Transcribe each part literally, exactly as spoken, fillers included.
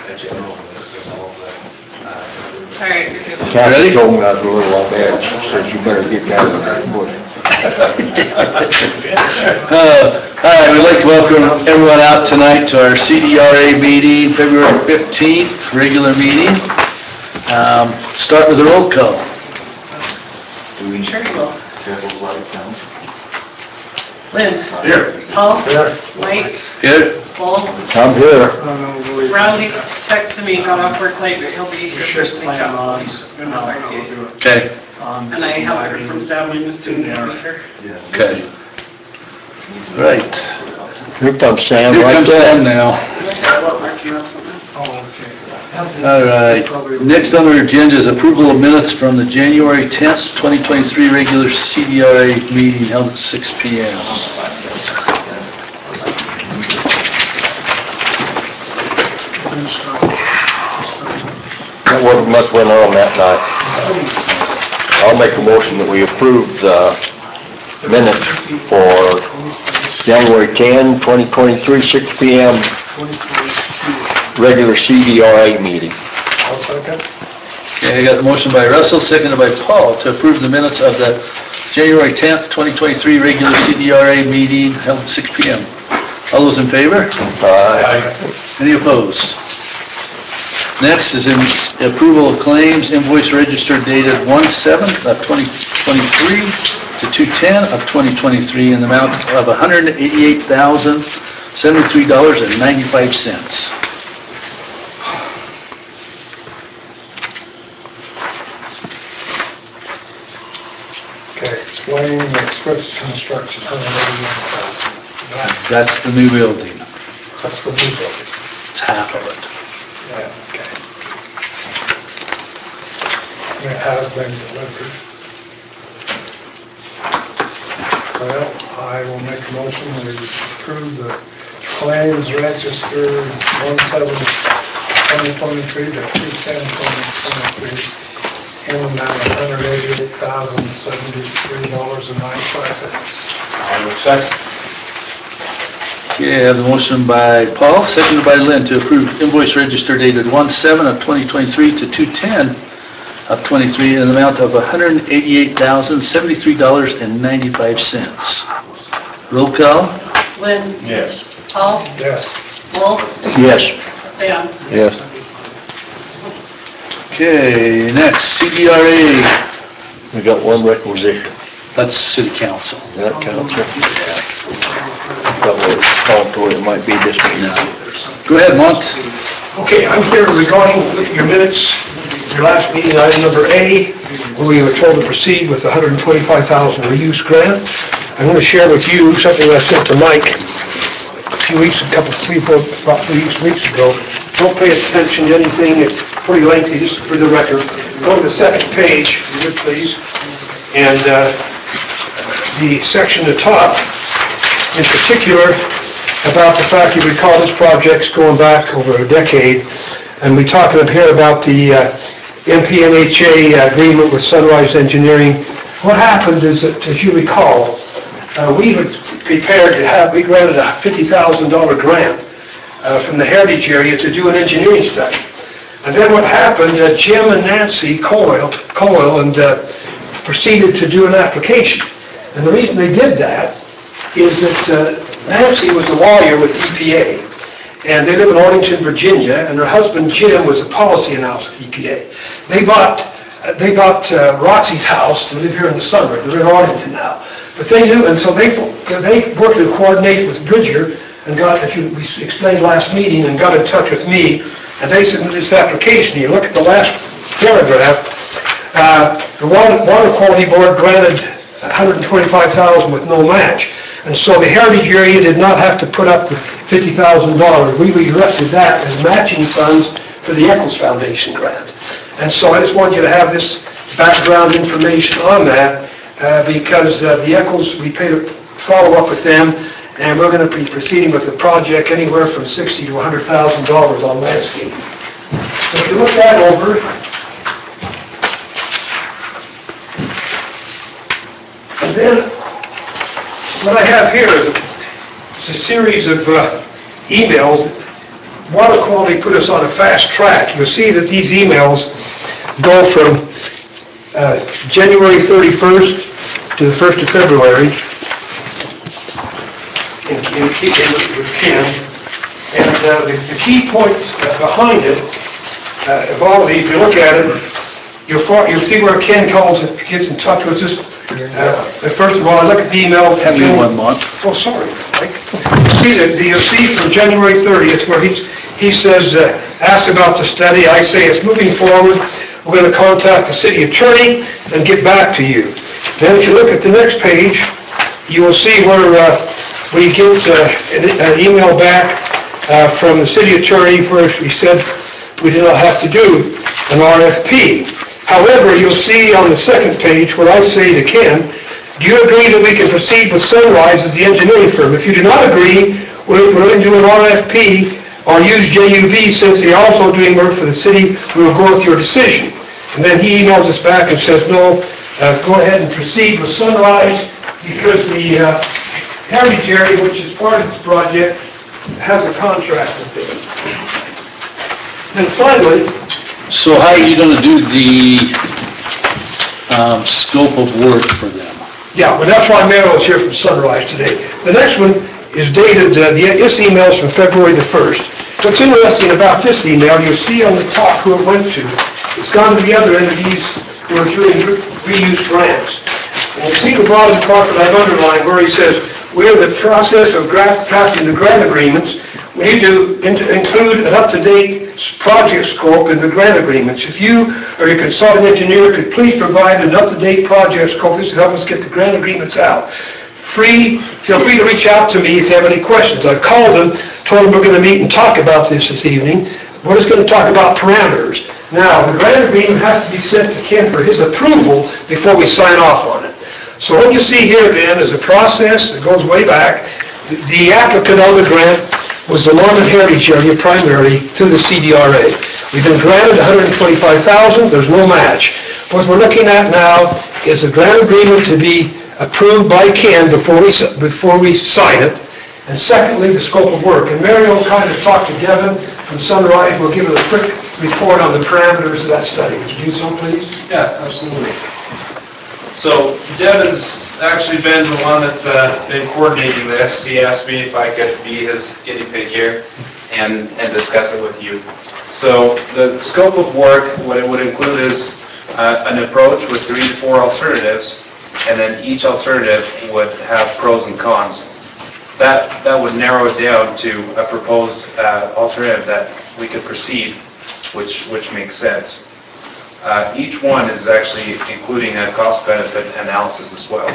Alright. Kathy told me I was a little on edge, said you better get down to that bush. Uh, All right, we'd like to welcome everyone out tonight to our C D R A meeting, February fifteenth, regular meeting. Um, Start with the roll call. Do we Sure you will. have a light down? Lynn. Here. Paul. Here. Mike. Here. Paul. I'm here. Rowley's texted me, got off work late, but he'll be here first thing council. He's just gonna sign it. Okay. And I haven't heard from Stanley, I'm assuming he'll be here. Okay. Right. Here comes Sam Here right comes Sam there. now. I want Mark to have something. All right. Next on our agenda is approval of minutes from the January tenth, twenty twenty-three regular C D R A meeting held at six P M There wasn't much went on that night. I'll make a motion that we approve the minutes for January tenth, twenty twenty-three, six P M regular C D R A meeting. I'll second. Okay, I got the motion by Russell, seconded by Paul to approve the minutes of the January tenth, twenty twenty-three regular C D R A meeting held at six P M All those in favor? Aye. Any opposed? Next is in approval of claims, invoice register dated one seven of twenty twenty-three to two ten of twenty twenty-three in the amount of one hundred eighty-eight thousand, seventy-three dollars and ninety-five cents. Okay, explain the Swift construction, one hundred eighty-one thousand. That's the new building. That's the new building. It's half of it. Yeah, okay. And it has been delivered. Well, I will make a motion that we approve the claims register one seven twenty twenty-three to two ten twenty twenty-three in the amount of one hundred eighty-eight thousand, seventy-three dollars and ninety-five cents. I will second. Okay, I have the motion by Paul, seconded by Lynn to approve invoice register dated one seven of twenty twenty-three to two ten of twenty-three in an amount of one hundred eighty-eight thousand, seventy-three dollars and ninety-five cents. Roll call? Lynn. Yes. Paul. Yes. Paul. Yes. Sam. Yes. Okay, next, C D R A, We got one requisition. that's city council. Is that council? Got what it's called to it might be this meeting. Go ahead, Mont. Okay, I'm here regarding your minutes, your last meeting, item number A, where we were told to proceed with the one hundred twenty-five thousand dollars reuse grant. I'm going to share with you something I sent to Mike a few weeks, a couple, three, four, about three weeks ago. Don't pay attention to anything, it's pretty lengthy, just for the record. Go to the second page, if you would, please. And uh, the section at the top, in particular, about the fact you recall this project's going back over a decade, and we talk up here about the uh, M P M H A agreement with Sunrise Engineering. What happened is that, as you recall, uh, we were prepared to have, we granted a fifty thousand dollars grant uh, from the Heritage area to do an engineering study. And then what happened, uh, Jim and Nancy Coyle, Coyle and uh, proceeded to do an application. And the reason they did that is that uh, Nancy was a lawyer with E P A, and they live in Arlington, Virginia, and her husband Jim was a policy analyst with E P A. They bought, uh, they bought uh, Roxy's house to live here in the summer. They're in Arlington now. But they knew, and so they they worked in coordination with Bridger and got, as you, we explained last meeting, and got in touch with me, and they submitted this application. You look at the last paragraph, uh, the water, water Quality Board granted one hundred twenty-five thousand dollars with no match. And so the Heritage area did not have to put up the fifty thousand dollars. We redirected that as matching funds for the Eccles Foundation grant. And so I just want you to have this background information on that uh, because uh, the Eccles, we paid a follow-up with them, and we're going to be proceeding with the project anywhere from sixty thousand to one hundred thousand dollars on landscaping. So if you look that over, and then what I have here is a series of uh, emails water quality put us on a fast track. You'll see that these emails go from uh, January thirty-first to the first of February in, in, in, with Ken. And uh, the, the key points behind it, uh, of all of these, if you look at it, you'll, far, you'll see where Ken calls it, gets in touch with us. Uh, first of all, I look at the email. Have you one month? Oh, sorry, Mike. See that you'll see from January thirtieth where he's, he says, uh, ask about the study. I say it's moving forward. We're going to contact the city attorney and get back to you. Then if you look at the next page, you will see where uh, we get uh, an, an email back uh, from the city attorney where he said we did not have to do an R F P. However, you'll see on the second page where I say to Ken, do you agree that we can proceed with Sunrise as the engineering firm? If you do not agree, we're going to do an R F P or use J U B since they're also doing work for the city, we will go with your decision. And then he emails us back and says, no, uh, go ahead and proceed with Sunrise because the uh, Heritage Area, which is part of this project, has a contract with them. And finally, So how are you gonna do the, um, scope of work for them? yeah, but that's why Merrill is here from Sunrise today. The next one is dated, uh, the, this email is from February the first. What's interesting about this email, you'll see on the top who it went to. It's gone to the other entities who are doing re- reuse grants. And you see the bottom part that I've underlined where he says, we're in the process of gra- drafting the grant agreements. We need to in- include an up-to-date project scope in the grant agreements. If you or your consulting engineer could please provide an up-to-date project scope, this will help us get the grant agreements out. Free, feel free to reach out to me if you have any questions. I've called them, told them we're going to meet and talk about this this evening. We're just going to talk about parameters. Now, the grant agreement has to be sent to Ken for his approval before we sign off on it. So what you see here then is a process that goes way back. The applicant on the grant was the Norman Heritage Area primarily through the C D R A. We've been granted one hundred twenty-five thousand dollars, there's no match. What we're looking at now is a grant agreement to be approved by Ken before we, before we sign it. And secondly, the scope of work. And Mary will kind of talk to Devin from Sunrise. We'll give her a quick report on the parameters of that study. Would you do so, please? Yeah, absolutely. So Devin's actually been the one that's uh, been coordinating this. He asked me if I could be his guinea pig here and, and discuss it with you. So the scope of work, what it would include is uh, an approach with three to four alternatives, and then each alternative would have pros and cons. That, that would narrow it down to a proposed uh, alternative that we could proceed, which, which makes sense. Uh, each one is actually including a cost-benefit analysis as well.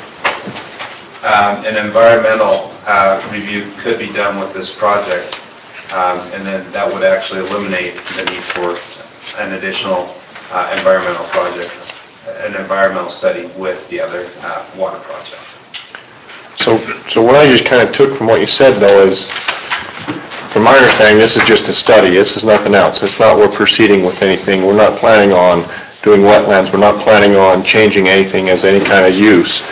Um, an environmental uh, review could be done with this project, um, and then that would actually eliminate the need for an additional uh, environmental project, an environmental study with the other uh, water project. So, so what I just kind of took from what you said though is, from my understanding, this is just a study, this is nothing else. It's not we're proceeding with anything, we're not planning on doing wetlands, we're not planning on changing anything as any kind of use.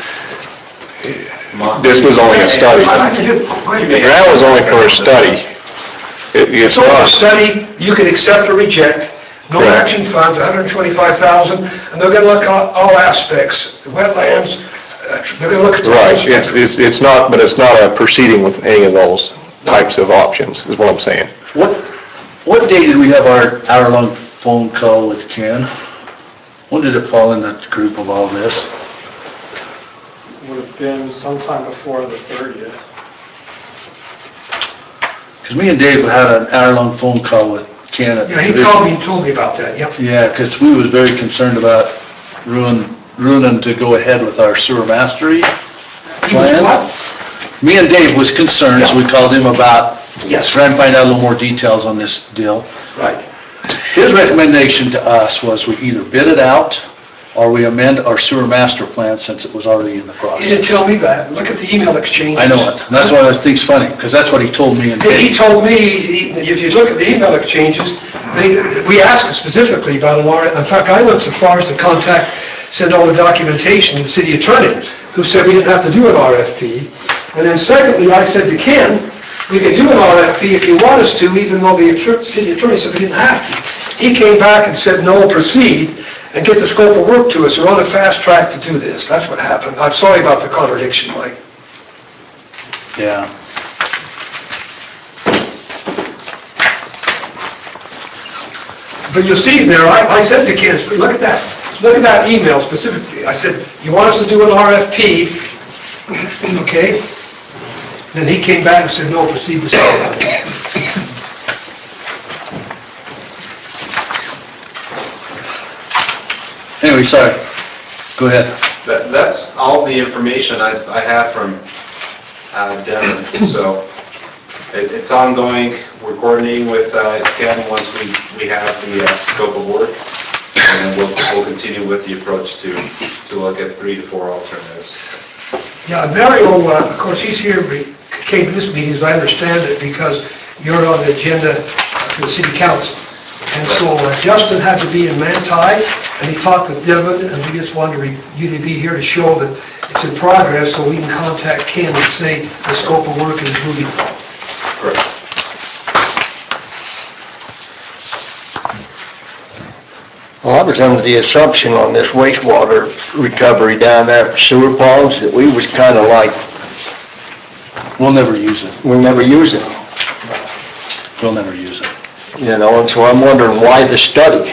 This was only a study. The grant was only for a study. It- It's It's only a not, study, you can accept or reject, no Correct. matching funds, one hundred twenty-five thousand dollars, and they're going to look at all aspects, the wetlands, uh, they're going to look at the... right, it's, it's it's not, but it's not a proceeding with any of those types of options, is what I'm saying. What, what day did we have our hour-long phone call with Ken? When did it fall in that group of all this? Would have been sometime before the thirtieth. Because me and Dave had an hour-long phone call with Ken at the Yeah, he division. called me and told me about that, yep. Yeah, because we was very concerned about ruin, ruining to go ahead with our sewer mastery He was plan. what? Me and Dave was concerned, so we called him about, Yes. trying to find out a little more details on this deal. Right. His recommendation to us was we either bid it out or we amend our sewer master plan since it was already in the He didn't process. tell me that, look at the email exchange. I know it, and that's why I think's funny, because that's what he told me and He Dave. told me, he- if you look at the email exchanges, they, we asked specifically about an R, in fact, I went so far as to contact, send all the documentation to the city attorney, who said we didn't have to do an R F P. And then secondly, I said to Ken, we could do an R F P if you want us to, even though the attor- city attorney said we didn't have to. He came back and said, no, proceed and get the scope of work to us. We're on a fast track to do this. That's what happened. I'm sorry about the contradiction, Mike. Yeah. But you'll see there, I, I said to Ken, look at that, look at that email specifically. I said, you want us to do an R F P, okay? Then he came back and said, no, proceed with it. Anyway, sorry. Go ahead. That, that's all the information I, I have from uh, Devin, so it, it's ongoing. We're coordinating with uh, Ken once we, we have the uh, scope of work, and then we'll, we'll continue with the approach to, to look at three to four alternatives. Yeah, Mario, uh, of course, he's here, he came to this meeting, as I understand it, because you're on the agenda for the city council. And so uh, Justin had to be in Manti, and he talked with Devin, and we just wanted you to be here to show that it's in progress, so we can contact Ken and say the scope of work is moving forward. Correct. Well, I was under the assumption on this wastewater recovery down there at sewer ponds that we was kind of like, We'll never use it. we'll never use it, We'll never use it. you know, and so I'm wondering why the study?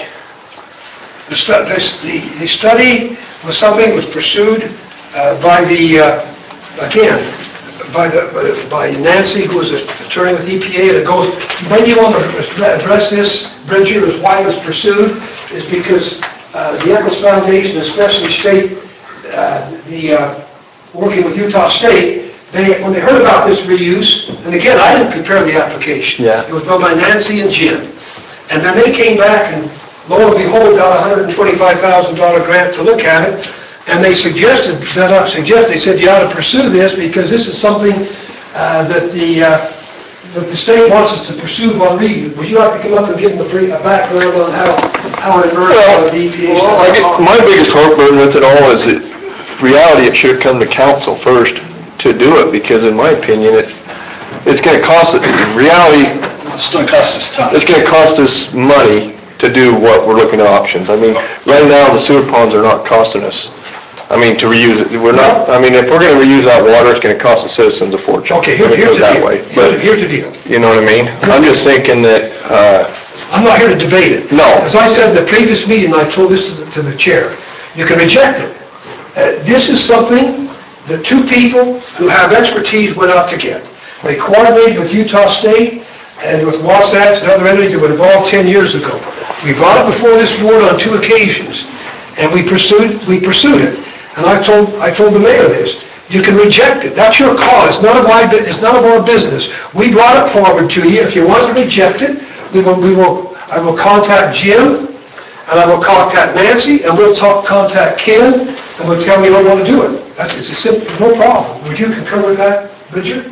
The stu- this- the the study was something that was pursued uh, by the, uh, again, by the by Nancy, who was an attorney with E P A, and it goes, when you want to address this, Bridget, is why it was pursued, is because uh, the Eccles Foundation, especially state, uh, the, uh, working with Utah State, they, when they heard about this reuse, and again, I didn't prepare the application. Yeah. It was done by Nancy and Jim. And then they came back and lo and behold, got a one hundred twenty-five thousand dollar grant to look at it. And they suggested, that I suggest, they said you ought to pursue this because this is something uh, that the, uh, that the state wants us to pursue while reading. Would you like to come up and give them a brief a background on how, how it emerged out of the E P A? Well, I get, my biggest heartburn with it all is that reality, it should have come to council first to do it, because in my opinion, it, it's gonna cost, it. reality, It's going to cost us time. it's gonna cost us money to do what we're looking at options. I mean, right now, the sewer ponds are not costing us, I mean, to reuse it, we're not, I mean, if we're gonna reuse that water, it's gonna cost the citizens a fortune. Okay, here- Let me here's put it the that deal. way. Here's But, here's the deal. you know what I mean? I'm just thinking that, uh, I'm not here to debate it. No. As I said in the previous meeting, I told this to the, to the chair, you can reject it. Uh, This is something that two people who have expertise went out to get. They coordinated with Utah State and with Wasatch and other entities that were involved ten years ago. We brought it before this board on two occasions, and we pursued, we pursued it. And I told, I told the mayor this, you can reject it, that's your call, it's none of my, bu- it's none of our business. We brought it forward to you, if you want to reject it, we will, we will, I will contact Jim, and I will contact Nancy, and we'll talk, contact Ken, and we'll tell me we want to do it. That's, it's a simple, no problem. Would you concur with that, Richard?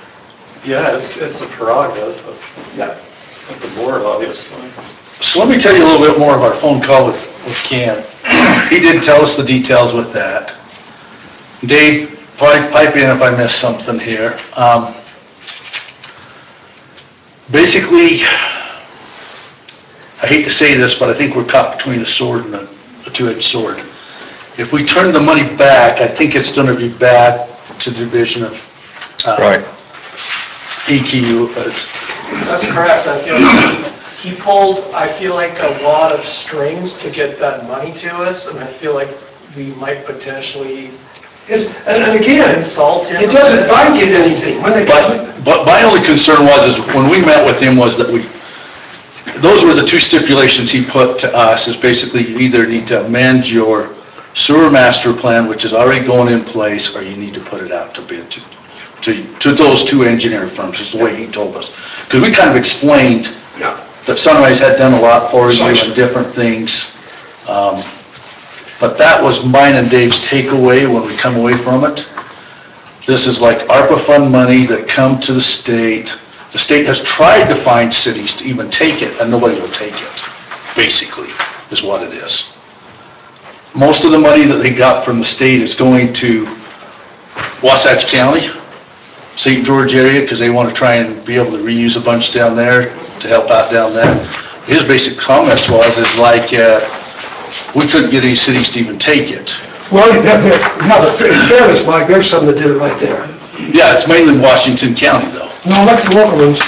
Yeah, it's, it's a prerogative of, Yeah. of the board, obviously. So let me tell you a little bit more of our phone call with, with Ken. He did tell us the details with that. Dave, pipe pipe in if I missed something here. Um, Basically, I hate to say this, but I think we're caught between a sword and a, a two-edged sword. If we turn the money back, I think it's gonna be bad to the division of, uh, right. E Q U, but it's, That's correct. I feel like he, he pulled, I feel like a lot of strings to get that money to us, and I feel like we might potentially It's, and, and again, insult him. it doesn't buy you anything. When they, But, but my only concern was, is when we met with him was that we, those were the two stipulations he put to us, is basically you either need to amend your sewer master plan, which is already going in place, or you need to put it out to bid to, to, to those two engineer firms, is the way he told us. Because we kind of explained yeah. that Sunrise had done a lot for you Precisely. and different things. Um, But that was mine and Dave's takeaway when we come away from it. This is like ARPA fund money that come to the state. The state has tried to find cities to even take it, and nobody will take it, basically, is what it is. Most of the money that they got from the state is going to Wasatch County, Saint George area, because they want to try and be able to reuse a bunch down there to help out down there. His basic comments was, is like, uh, we couldn't get any cities to even take it. Well, you have, you have a fairness, Mike, there's some that did it right there. Yeah, it's mainly Washington County though. No, like the local ones.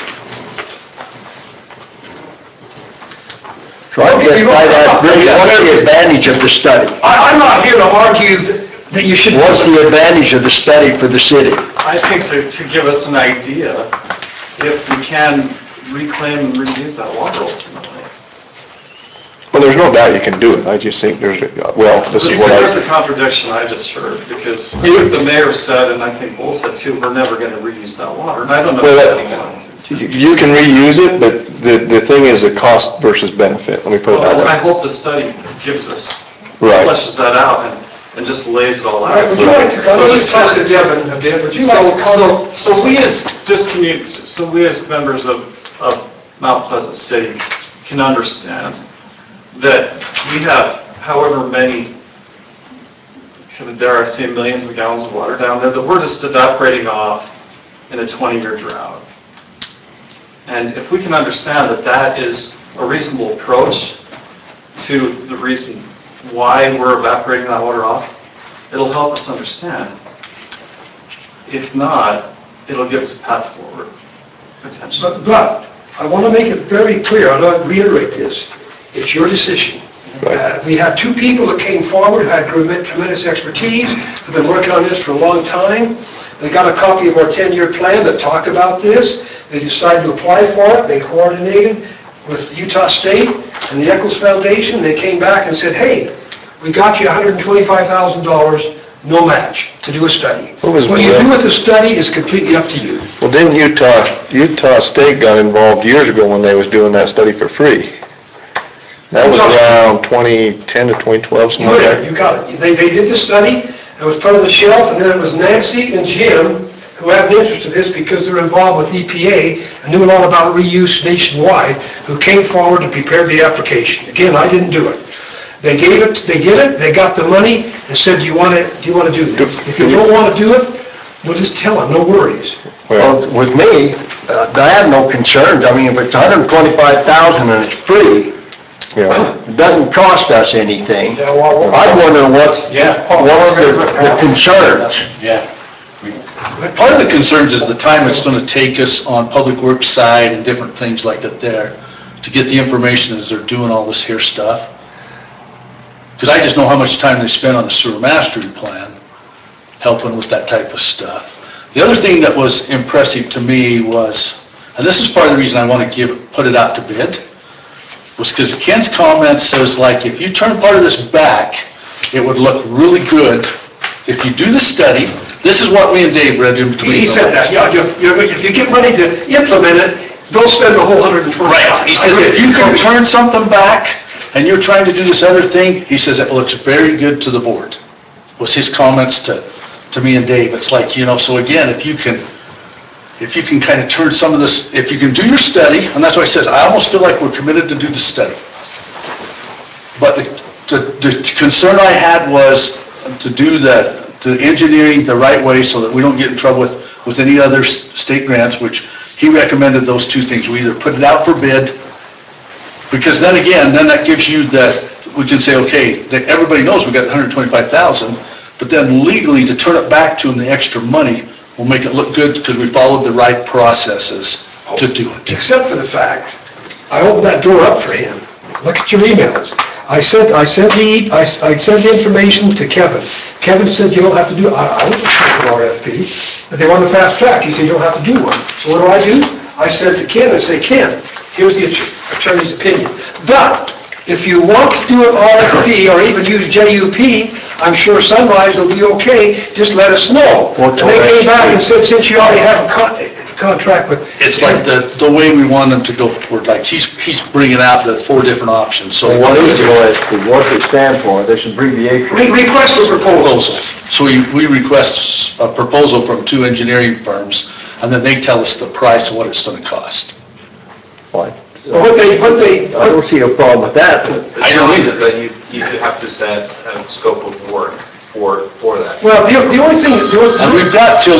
So I guess I'd ask, Rick, what's the advantage of the study? I, I'm not here to argue that you should. What's the advantage of the study for the city? I think to, to give us an idea if we can reclaim and reuse that water ultimately. Well, there's no doubt you can do it, I just think there's, well, this is what There's I, a contradiction I just heard, because I think the mayor said, and I think Bull said too, we're never gonna reuse that water, and I don't know. Well, if that's you you can reuse it, but the, the thing is the cost versus benefit, let me put it that Well, I way. hope the study gives us, Right. fleshes that out and, and just lays it all All right, out. would you like to, So would you the talk to citizens- Devin a bit, would you So, like to comment? so, so we as, just commu, so we as members of, of Mount Pleasant City can understand that we have however many, kind of dare I say, millions of gallons of water down there that we're just evaporating off in a twenty-year drought. And if we can understand that that is a reasonable approach to the reason why we're evaporating that water off, it'll help us understand. If not, it'll give us a path forward, potentially. But, but, I want to make it very clear, and I'll reiterate this, it's your decision. Uh, We had two people that came forward, who had tremendous expertise, have been working on this for a long time. They got a copy of our ten-year plan that talked about this. They decided to apply for it. They coordinated with Utah State and the Eccles Foundation. They came back and said, hey, we got you one hundred twenty-five thousand dollars, no match, to do a study. What was What you the- do with the study is completely up to you. Well, didn't Utah, Utah State got involved years ago when they was doing that study for free? That was around twenty ten to twenty twelve, something You like got that. it, you got it. They, they did the study, it was put on the shelf, and then it was Nancy and Jim, who had an interest in this because they're involved with E P A and knew a lot about reuse nationwide, who came forward and prepared the application. Again, I didn't do it. They gave it, they did it, they got the money, and said, do you want to, do you want to do this? If you don't want to do it, we'll just tell them, no worries. Well, with me, uh, I have no concerns. I mean, if it's one hundred twenty-five thousand and it's free, Yeah. it doesn't cost us anything. Yeah, well, we're- I'm wondering what's, Yeah. what's the the concerns? Yeah. Part of the concerns is the time it's going to take us on Public Works side and different things like that there to get the information as they're doing all this here stuff. Because I just know how much time they spend on the sewer mastery plan, helping with that type of stuff. The other thing that was impressive to me was, and this is part of the reason I want to give, put it out to bid, was because Ken's comment says, like, if you turn part of this back, it would look really good. If you do the study, this is what me and Dave read in between. He said that, yeah, you, you, if you get money to implement it, they'll spend the whole hundred and twenty. Right, he says if you can turn something back and you're trying to do this other thing, he says it looks very good to the board, was his comments to, to me and Dave. It's like, you know, so again, if you can, if you can kind of turn some of this, if you can do your study, and that's why he says, I almost feel like we're committed to do the study. But the, the, the concern I had was to do the, the engineering the right way so that we don't get in trouble with, with any other s- state grants, which he recommended those two things. We either put it out for bid, because then again, then that gives you that, we can say, okay, that everybody knows we got one hundred twenty-five thousand, but then legally to turn it back to them, the extra money, will make it look good because we followed the right processes to do it. Except for the fact, I opened that door up for him. Look at your emails. I sent, I sent the, I I sent the information to Kevin. Kevin said you don't have to do, I, I was an R F P, but they want to fast track. He said you don't have to do one. So what do I do? I sent to Ken and say, Ken, here's the attorney's opinion. But if you want to do an R F P or even use J U P, I'm sure Sunrise will be okay, just let us know. And they came back and said, since you already have a con- contract with. It's like the, the way we want them to go forward, like he's, he's bringing out the four different options, so. So what is O S P? What does it stand for? This is abbreviation. Re- Request for proposals. Proposal. So we, we request a proposal from two engineering firms, and then they tell us the price of what it's gonna cost. Fine. But What they, what they, I don't see a problem with that. The I don't challenge either. is that you, you do have to set a scope of work for, for that. well, the, the only thing, the And only- we've got till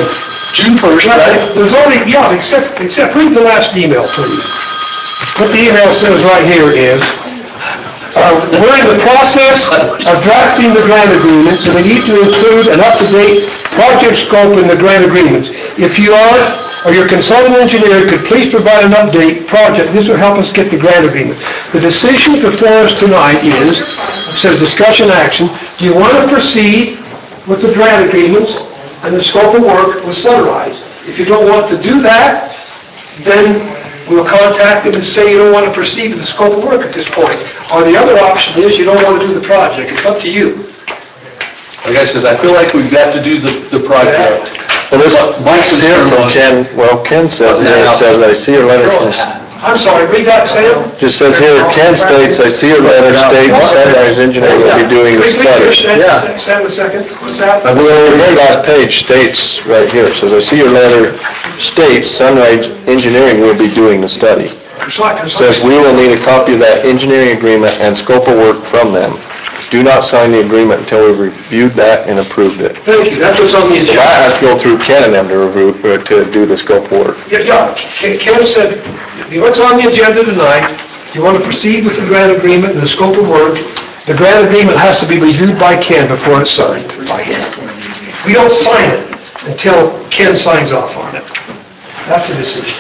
June first, right? There's only, yeah, except, except read the last email, please. What the email says right here is, uh, we're in the process of drafting the grant agreements, and we need to include an up-to-date project scope in the grant agreements. If you are, or your consultant engineer could please provide an update project, this will help us get the grant agreement. The decision before us tonight is, it says discussion action, do you want to proceed with the grant agreements and the scope of work with Sunrise? If you don't want to do that, then we'll contact them and say you don't want to proceed with the scope of work at this point. Or the other option is you don't want to do the project. It's up to you. Like I says, I feel like we've got to do the, the project. Well, this, My this here concern from was- Ken, well, Ken says, here, it says, I see your letter from, I'm sorry, read that, Sam? just says here, Ken states, I see your letter states Sunrise Engineering will be doing the Can we please study. finish that? Sam, a second. What's that? Well, the very last page states, right here, it says, I see your letter states Sunrise Engineering will be doing the study. It's like- It it's says, like- we will need a copy of that engineering agreement and scope of work from them. Do not sign the agreement until we've reviewed that and approved it. Thank you, that's what's on the So agenda. I have to go through Ken and them to review, uh, to do the scope of work. Yeah, yeah, Ken Ken said, what's on the agenda tonight, you want to proceed with the grant agreement and the scope of work. The grant agreement has to be reviewed by Ken before it's signed by him. We don't sign it until Ken signs off on it. That's a decision.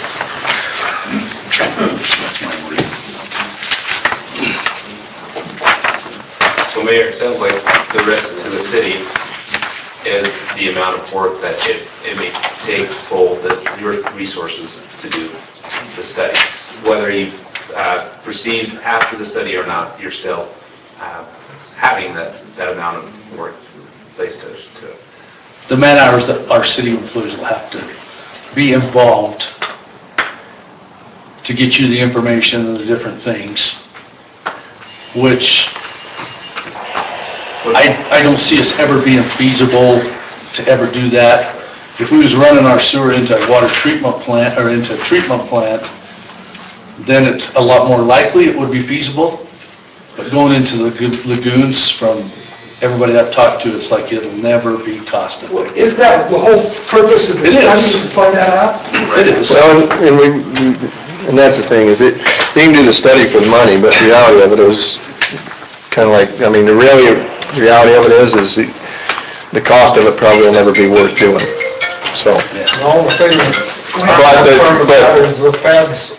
So Mayor, it sounds like the risk to the city is the amount of work that it, it may take full, the, your resources to do the study. Whether you uh, proceed after the study or not, you're still uh, having that, that amount of work placed to, to it. The man hours that our city employees will have to be involved to get you the information and the different things, which I, I don't see us ever being feasible to ever do that. If we was running our sewer into a water treatment plant, or into a treatment plant, then it's a lot more likely it would be feasible. But going into the lagoons, from everybody I've talked to, it's like it'll never be cost effective. Isn't that the whole purpose of the It is. study, to find that out? It is. Well, and we, and that's the thing, is it, you can do the study for the money, but the reality of it is kind of like, I mean, the really, the reality of it is, is the, the cost of it probably will never be worth doing, so. The only thing But I'm the- concerned but- about is the feds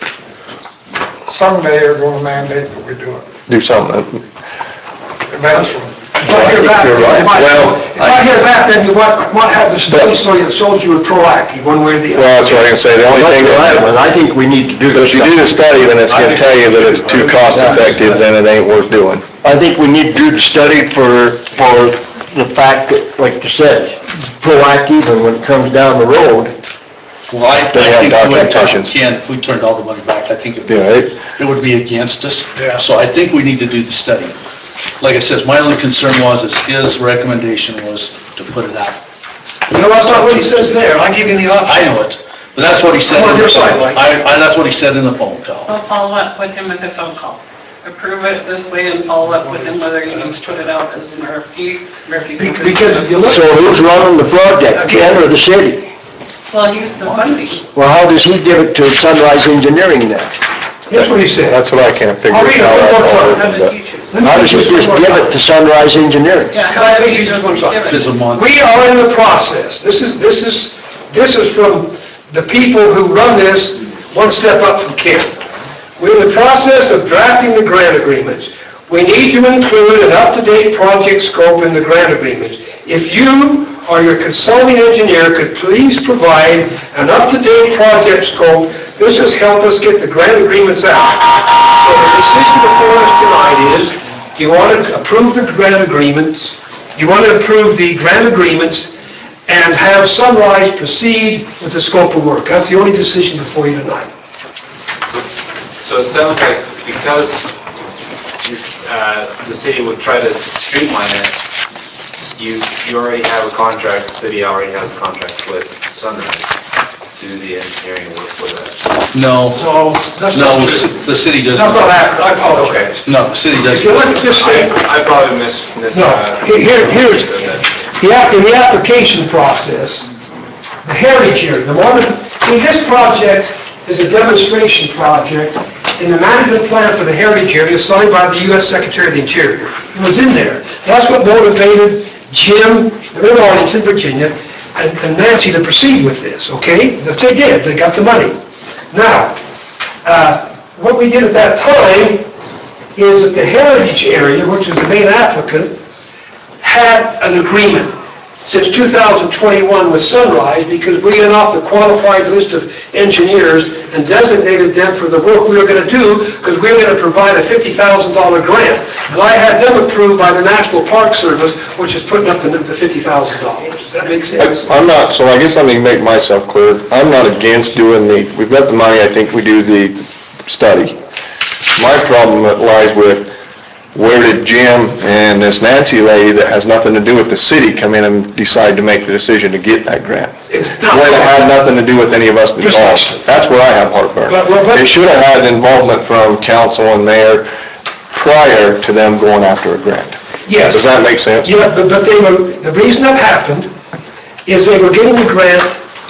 someday are gonna mandate that we do it Do something. eventually. If I hear back, You're right. you might- Well, if I hear back, then you might, might have the study so you, so you were proactive, one way or the other. Well, that's what I can say, the only thing that, I think we need to do but this. if you do the study, then it's gonna tell you that it's too cost effective, then it ain't worth doing. I think we need to do the study for, for the fact that, like you said, proactive, and when it comes down the road, Well, I, I They have think we would talk documentation. to Ken, if we turned all the money back, I think it'd be, Yeah, it- it would be against us. Yeah. So I think we need to do the study. Like I said, my only concern was, is his recommendation was to put it out. No, that's not what he says there, I give you the option. I know it, but that's what he said. I'm on in your the side, phone. Mike. I, I, that's what he said in the phone call. So follow up with him with a phone call. Approve it this way and follow up with him whether he needs to put it out as an R F P, or if he Be- can- Because if you look, so who's running the project, Ken or the city? Well, he's the funding. Well, how does he give it to Sunrise Engineering then? here's what he said. That's what I can't figure I'll out. read it one more time. How does he choose? How does he just give it to Sunrise Engineering? Yeah, Can I how does read he you just one time? give It's it? a month. We are in the process, this is, this is, this is from the people who run this, one step up from Ken. We're in the process of drafting the grant agreements. We need to include an up-to-date project scope in the grant agreements. If you or your consulting engineer could please provide an up-to-date project scope, this has helped us get the grant agreements out. So the decision before us tonight is, you want to approve the grant agreements, you want to approve the grant agreements, and have Sunrise proceed with the scope of work. That's the only decision before you tonight. So it sounds like because uh, the city would try to streamline it, you, you already have a contract, the city already has a contract with Sunrise to do the engineering work for that. No, No, that's no, not true. the city doesn't. That's not happening, I apologize. No, the city If you doesn't. look at this I, statement, I probably missed, miss. No, uh, here- here- here's- understood that. the app- in the application process, the heritage area, the Mormon, see, this project is a demonstration project in the management plan for the heritage area signed by the U S Secretary of the Interior. It was in there. That's what motivated Jim, they're in Arlington, Virginia, and and Nancy to proceed with this, okay? That they did, they got the money. Now, uh, what we did at that time is that the heritage area, which is the main applicant, had an agreement since two thousand twenty-one with Sunrise, because we went off the qualified list of engineers and designated them for the work we were going to do, because we were going to provide a fifty thousand dollar grant. And I had them approved by the National Park Service, which is putting up the the fifty thousand dollars. Does that make sense? I'm not, so I guess let me make myself clear. I'm not against doing the, we've got the money, I think we do the study. My problem lies with, where did Jim and this Nancy lady that has nothing to do with the city come in and decide to make the decision to get that grant? It's not- Where it had nothing to do with any of us involved. Precisely. That's where I have heartburn. But- well, but- It should have had involvement from council and mayor prior to them going after a grant. Yes. Does that make sense? Yeah, but, but they were, the reason that happened is they were getting the grant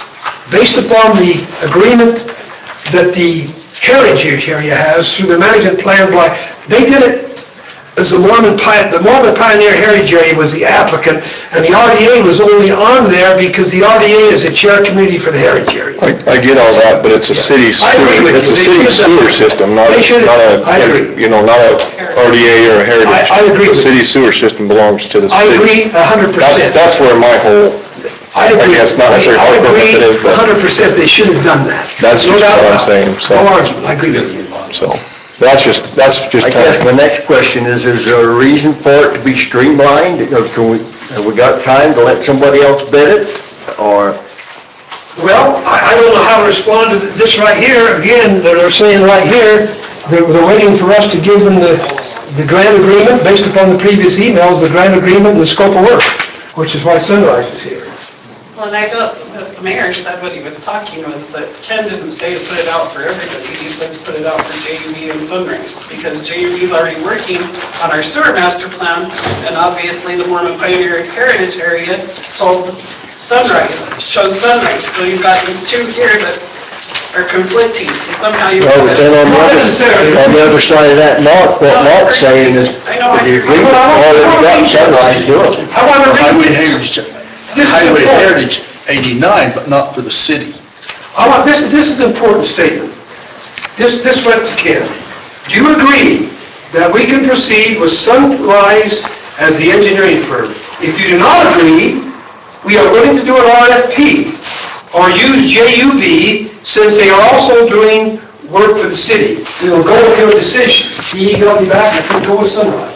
based upon the agreement that the heritage area has through the management plan by, they did it as the Mormon Pioneer, the Mormon Pioneer Heritage Area was the applicant, and the R D A was only on there because the R D A is a chair committee for the Heritage Area. I, I get all that, but it's a city I agree sewer, with it's a you. They city should have done sewer that. system, not, They a- should have- not a, I agree. you know, not a R D A or a heritage. I- I agree with The city sewer system belongs to the I city. agree a hundred That's, percent. that's where my whole, I agree. guess not necessarily I hardcore agree with it is, but- a hundred percent, they should have done that. That's No just doubt what I'm about it. saying, so- No argument, I agree with you. so, that's just, that's just I guess kind my of, next question is, is there a reason for it to be streamlined? Or can we, have we got time to let somebody else bid it? Or, Well, I, I don't know how to respond to this right here. Again, they're saying right here, they're, they're waiting for us to give them the, the grant agreement based upon the previous emails, the grant agreement and the scope of work, which is why Sunrise is here. Well, and I don't, the mayor said what he was talking was that Ken didn't say to put it out for everybody, he said to put it out for J U B and Sunrise, because J U B's already working on our sewer master plan, and obviously the Mormon Pioneer Heritage Area told Sunrise, chose Sunrise, so you've got these two here that are conflicting, so somehow you. well, but then on the Not other, necessarily. on the other side of that, Mark, what Mark's saying is, I know, I- the agreement already got Sunrise doing it. I want to Highway read, Heritage, This is Highway important. Heritage eighty-nine, but not for the city. I want, this, this is an important statement. This, this went to Ken. Do you agree that we can proceed with Sunrise as the engineering firm? If you do not agree, we are willing to do an R F P or use J U B since they are also doing work for the city. We will go with your decision. He emailed me back and said, go with Sunrise.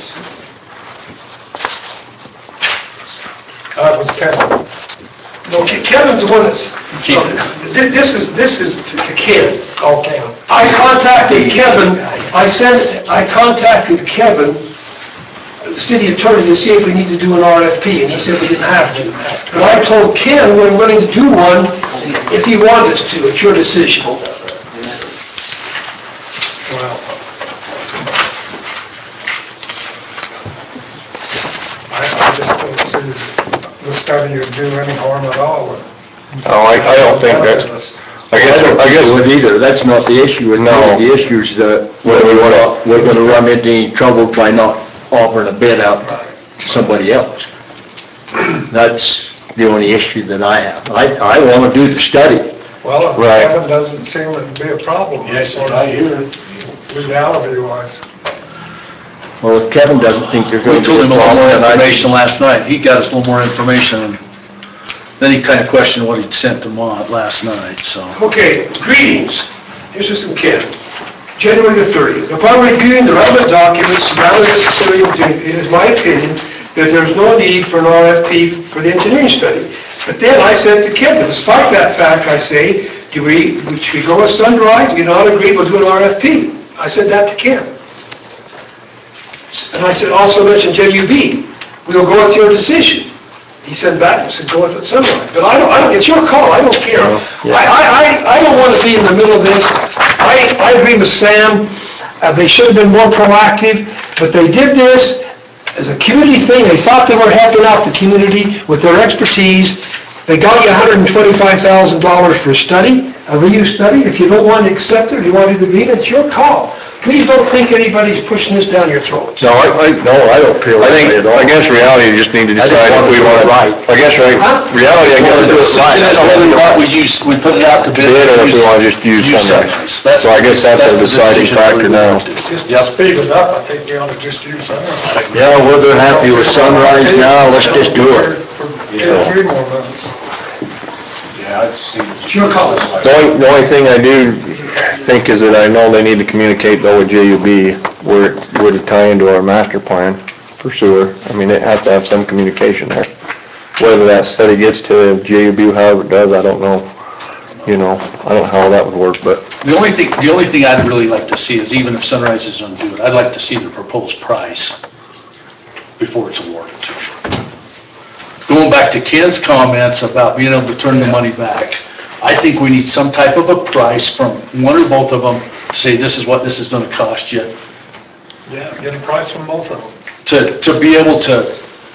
That was Kevin. No, Ke- Kevin's the one that's, Keith. Thi- this is, this is to to Ken. Okay. I contacted Kevin, I sent, I contacted Kevin, the city attorney, to see if we need to do an R F P, and he said we didn't have to. But I told Ken we're willing to do one if he wanted us to, it's your decision. Well, I, I just don't see the study would do any harm at all. no, I, I don't think that's, I guess, I guess, Would either, that's not the issue, it's No. not the issue is that Whether we we're wanna- not, we're gonna run into any trouble by not offering a bid out to somebody else. That's the only issue that I have. I, I wanna do the study. Well, if Right. Kevin doesn't seem to be a problem. Yes, I hear. Legality wise. Well, if Kevin doesn't think they're We gonna told be a him a lot more problem, then I information last night, he got us a little more information, and then he kind of questioned what he'd sent to Mont last night, so. Okay, greetings. Here's just from Ken. January the thirtieth. Upon reviewing the relevant documents surrounding this facility, it is my opinion that there is no need for an R F P for the engineering study. But then I said to Kevin, despite that fact, I say, do we, should we go with Sunrise? You not agree, we'll do an R F P. I said that to Ken. And I said, also mention J U B. We'll go with your decision. He said back, he said, go with Sunrise. But I don't, I don't, it's your call, I don't care. I, I, I I don't want to be in the middle of this. I, I agree with Sam, uh, they should have been more proactive, but they did this as a community thing. They thought they were helping out the community with their expertise. They got you one hundred twenty-five thousand dollars for a study, a reuse study. If you don't want to accept it, if you want to do the agreement, it's your call. Please don't think anybody's pushing this down your throats. No, I, I, no, I don't feel I that think, way at all. I guess reality, you just need to I just decide if want to we do want it to. right. I guess, right, Huh? reality, I guess, wanna do do it it right. right. I That's don't whether or know. not we use, we put it out to bid. Bid, or if we use- wanna just use Sunrise. That's- So I guess that's a the deciding decision that factor we now. have to- Just to speed it up, I think we ought to just use Sunrise. Yeah, well, they're happy with Sunrise now, let's just do it. For two or three more months. It's your call. The only, the only thing I do think is that I know they need to communicate though with J U B where, it- where to tie into our master plan for sewer. I mean, it has to have some communication there. Whether that study gets to J U B, however it does, I don't know. You know, I don't know how that would work, but The only thing, the only thing I'd really like to see is even if Sunrise is gonna do it, I'd like to see the proposed price before it's awarded to them. Going back to Ken's comments about being able to turn the money back, I think we need some type of a price from one or both of them to say this is what this is gonna cost you, Yeah, get a price from both of them. to, to be able to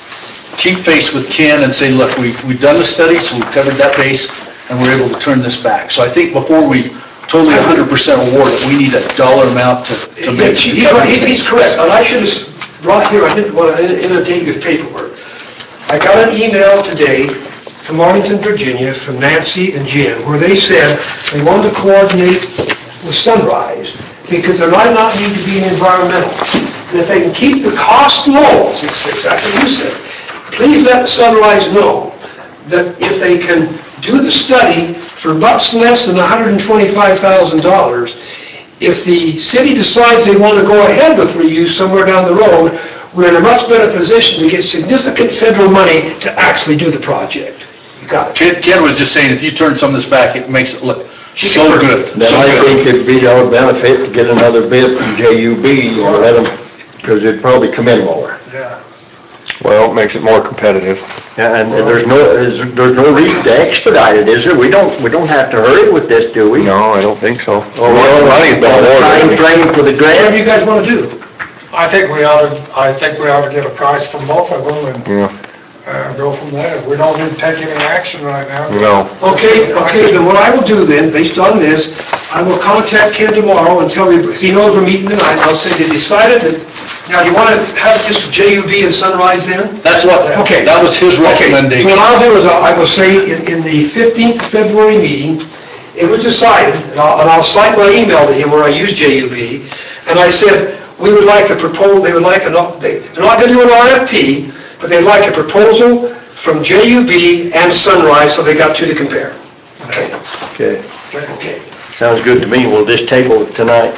keep face with Ken and say, look, we've, we've done the study, so we've covered that base, and we're able to turn this back. So I think before we totally one hundred percent award it, we need a dollar amount to, to make. He- he- he- He's correct, and I should have brought here, I didn't want to inundate you with paperwork. I got an email today from Arlington, Virginia, from Nancy and Jim, where they said they wanted to coordinate with Sunrise because there might not need to be an environmental. And if they can keep the cost low, it's exactly what you said, please let Sunrise know that if they can do the study for much less than one hundred twenty-five thousand dollars, if the city decides they want to go ahead with reuse somewhere down the road, we're in a much better position to get significant federal money to actually do the project. You got it. Ken, Ken was just saying, if you turn some of this back, it makes it look so good. Then so I good. think it'd be our benefit to get another bid from J U B and let them, because it'd probably come in lower. Yeah. well, it makes it more competitive. Yeah, and there's no, is- there's no reason to expedite it, is there? We don't, we don't have to hurry with this, do we? No, I don't think so. Well, Well, money's been Time awarded. frame for the Whatever grant? you guys want to do. I think we ought to, I think we ought to get a price from both of them and Yeah, uh, go from there. We don't need to take any action right now. no. Okay, okay, then what I will do then, based on this, I will contact Ken tomorrow and tell him, because he knows we're meeting tonight, I'll say they decided that, now, you want to have this with J U B and Sunrise then? That's what, Okay. that was his Okay, recommendation. so what I'll do is, I'll- I will say, in, in the fifteenth of February meeting, it was decided, and I'll, and I'll cite my email to him where I use J U B, and I said, we would like a proposal, they would like, a they, they're not gonna do an R F P, but they'd like a proposal from J U B and Sunrise, so they got two to compare. Okay, Okay, okay. sounds good to me. We'll just table it tonight.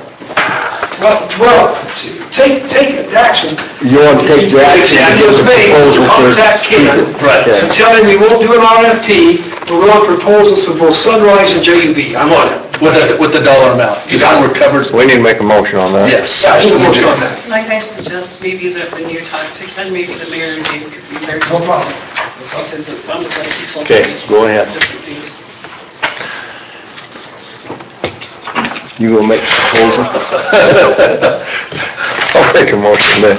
Well, well, t- take, take action. You want to take the action to It get was the made, proposal for... contact Ken, Right. and tell him we won't do an R F P, but we want proposals for both Sunrise and J U B. I'm on it. With a, with the dollar amount, because then we're covered, We need to make a motion on that. yes. Yeah, I need a motion on that. Might I suggest maybe that when you talk to Ken, maybe the mayor and Dave could be there? No problem. Because it sounded like he told Okay, me go ahead. different things. You will make the proposal? I'll make a motion then.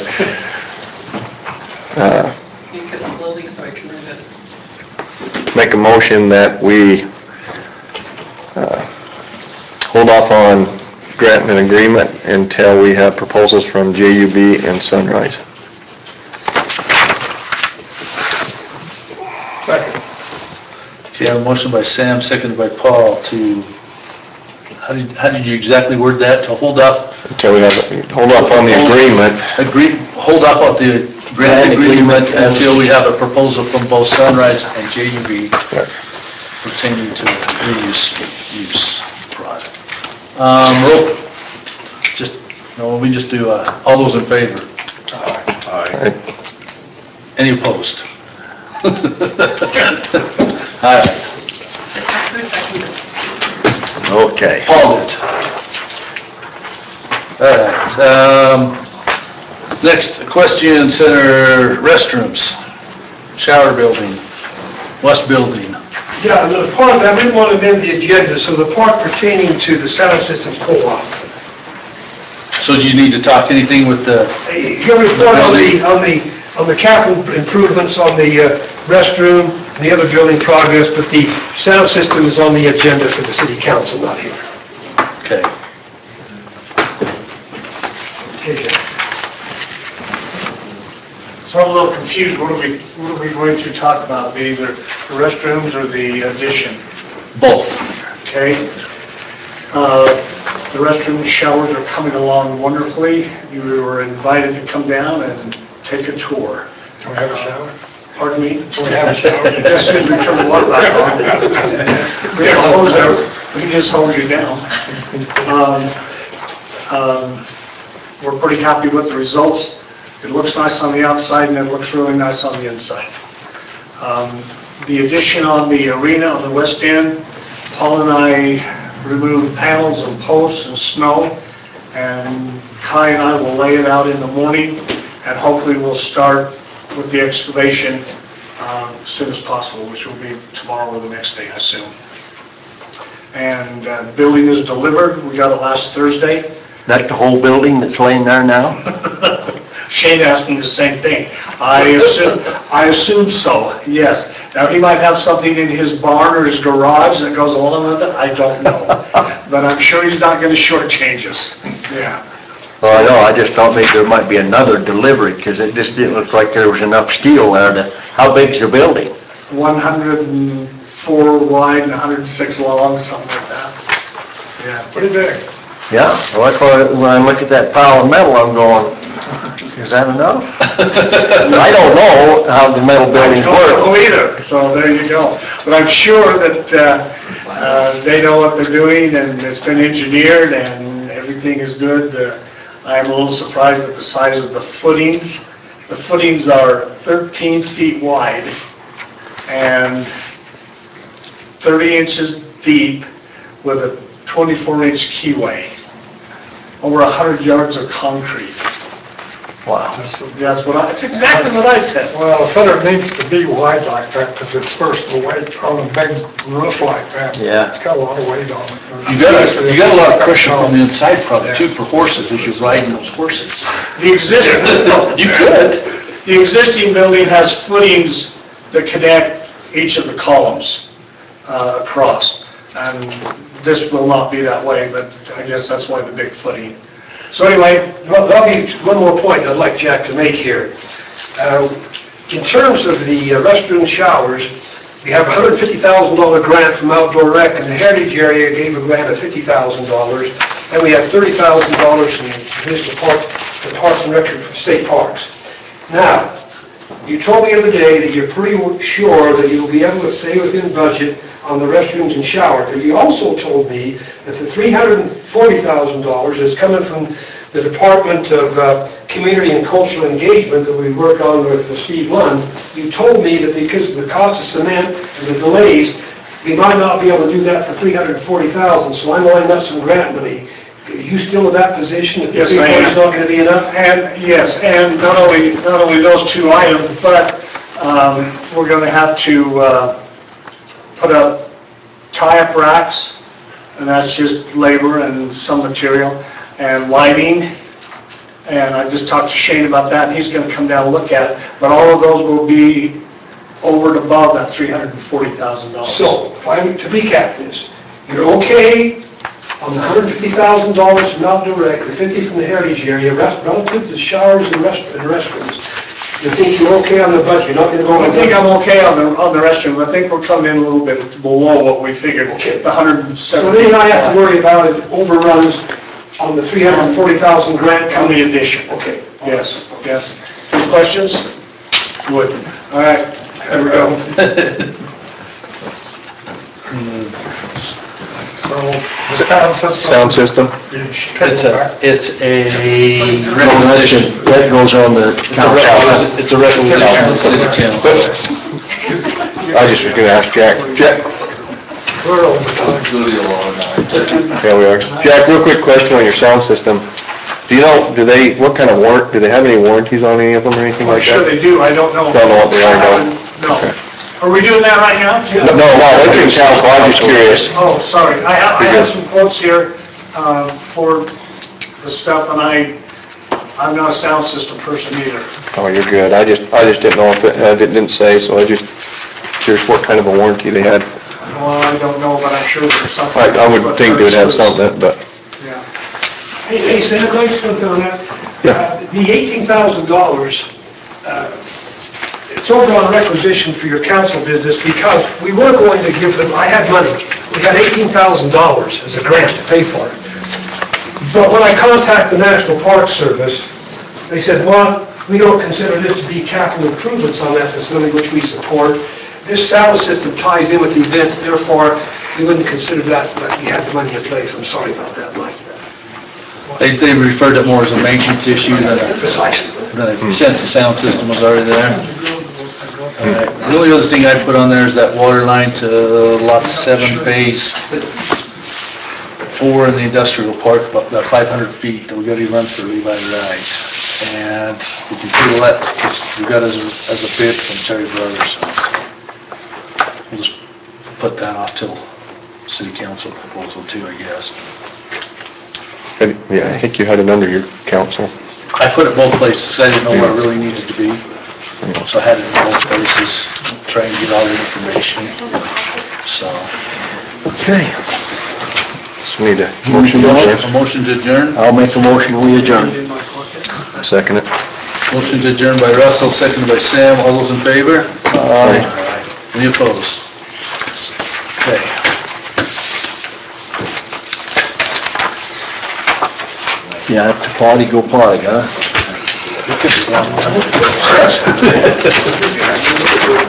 Make it slowly so I can read it. Make a motion that we uh, hold off on granting an agreement until we have proposals from J U B and Sunrise. Second. Okay, I have a motion by Sam, seconded by Paul to, how did, how did you exactly word that? To hold off, Until we have, hold off on the agreement. agree, hold off on the grant Grant agreement agreement and- until we have a proposal from both Sunrise and J U B Right. pertaining to reuse, use product. Um, roll, just, no, we just do, uh, all those in favor? Right. Any opposed? All right, Except for a second. Okay. Paul did. All right, um, next, equestrian center restrooms, shower building, west building. Yeah, and the part of that, we didn't want to amend the agenda, so the part pertaining to the sound systems co-op. So do you need to talk anything with the, Your report on the, on the on the capital improvements on the uh, restroom and the other building progress, but the sound system is on the agenda for the city council, not here. Okay. So I'm a little confused, what are we, what are we going to talk about, either the restrooms or the addition? Both. Okay? Uh, The restroom showers are coming along wonderfully. You were invited to come down and take a tour. Do we have a shower? Pardon me? Do we have a shower? As soon as we turn the water back on. We have a hose there, we can just hose you down. Um, um, We're pretty happy with the results. It looks nice on the outside and it looks really nice on the inside. Um, The addition on the arena on the west end, Paul and I removed panels and posts and snow, and Kai and I will lay it out in the morning, and hopefully we'll start with the excavation um, as soon as possible, which will be tomorrow or the next day, I assume. And uh, the building is delivered. We got it last Thursday. That the whole building that's laying there now? Shane asked me the same thing. I assume, I assume so, yes. Now, he might have something in his barn or his garage that goes along with it, I don't know. But I'm sure he's not gonna shortchange us, yeah. Well, I know, I just thought maybe there might be another delivery, because it just didn't look like there was enough steel there to, how big's the building? one hundred four wide and one hundred six long, something like that. Yeah. Pretty big. Yeah, well, that's why, when I look at that pile of metal, I'm going, is that enough? I don't know how the metal I buildings don't work. know either, so there you go. But I'm sure that uh, uh, they know what they're doing, and it's been engineered, and everything is good. Uh, I'm a little surprised at the size of the footings. The footings are thirteen feet wide and thirty inches deep with a twenty-four inch keyway. Over one hundred yards of concrete. Wow. That's what- That's what I, it's exactly what I said. Well, if it needs to be wide like that, because it's first the weight on a big roof like that. Yeah. It's got a lot of weight on it. You got a, you got a lot of pressure from the inside probably too for horses as you're riding those horses. The existing, You could. the existing building has footings that connect each of the columns uh, across. And this will not be that way, but I guess that's why the big footing. So anyway, well, there'll be one more point I'd like Jack to make here. Uh, In terms of the uh, restroom showers, we have a one hundred fifty thousand dollar grant from Outdoor Rec, and the Heritage area gave a grant of fifty thousand dollars, and we have thirty thousand dollars from the Municipal Park, the Parks and Rec for state parks. Now, you told me the other day that you're pretty sure that you'll be able to stay within budget on the restrooms and showers, but you also told me that the three hundred forty thousand dollars is coming from the Department of uh, Community and Cultural Engagement that we work on with uh, Steve Lund. You told me that because of the cost of cement and the delays, we might not be able to do that for three hundred forty thousand dollars, so I'm lining up some grant money. Are you still in that position, that the Yes, three I hundred am. is not going to be enough? And, yes, and not only, not only those two items, but um, we're going to have to uh, put up tie-up racks, and that's just labor and some material, and lighting. And I just talked to Shane about that, and he's going to come down and look at it. But all of those will be over and above that three hundred forty thousand dollars. So, if I'm to recap this, you're okay on the one hundred fifty thousand dollars from Outdoor Rec, the fifty from the Heritage area, rest- relative to showers and rest- and restrooms. You think you're okay on the budget, you're not going to go over I think budget? I'm okay on the, on the restroom. I think we're coming in a little bit below what we figured, Okay. the one hundred and So seventy. then I have to worry about it overruns on the three hundred forty thousand grant On coming. the addition. Okay. Yes, yes. Any questions? Good. All right, there we go. So the sound system. Sound system? you should It's go a, back. it's a No, that's requisition. just- That goes on the It's a council. requisition, it's a requisition of the city council. I just was gonna ask Jack. Jack, We're over time. yeah, we are. Jack, real quick question on your sound system. Do you know, do they, what kind of warrant, do they have any warranties on any of them or anything I'm like sure that? they do, I don't know. Don't know what they are, no. No. Are we doing that right now? No, no, that's in council, I'm just curious. Oh, sorry, I have, I have some quotes here uh, for the stuff, and I I'm not a sound system person either. Oh, you're good. I just, I just didn't know if it, it didn't say, so I just curious what kind of a warranty they had. Well, I don't know, but I'm sure there's something. I, I would think they would have something, but, Yeah. Hey, hey, Sam, can I just comment on that? Yeah. Uh, The eighteen thousand dollars, uh, it's over on requisition for your council business because we were going to give them, I had money. We had eighteen thousand dollars as a grant to pay for it. But when I contacted the National Park Service, they said, well, we don't consider this to be capital improvements on that facility, which we support. This sound system ties in with events, therefore, we wouldn't consider that, but we had the money in place. I'm sorry about that, Mike. They, they referred it more as a maintenance issue than a, Precisely. than a, since the sound system was already there. Alright, the only other thing I put on there is that water line to lot seven phase four in the industrial park, about that five hundred feet that we gotta run for Levi Wright. And we can table that, because we got as, a- as a bid from Terry Brothers. We'll just put that off till city council proposal too, I guess. and, yeah, I think you had it under your council. I put it both places, I didn't know where it really needed to be. So I had it in both places, trying to get all the information, so. Okay. So we need a motion to A adjourn. motion to adjourn, I'll make a motion, we adjourn. Second it. motion to adjourn by Russell, seconded by Sam, all those in favor? Aye. Any opposed? Okay. Yeah, to party, go party, huh?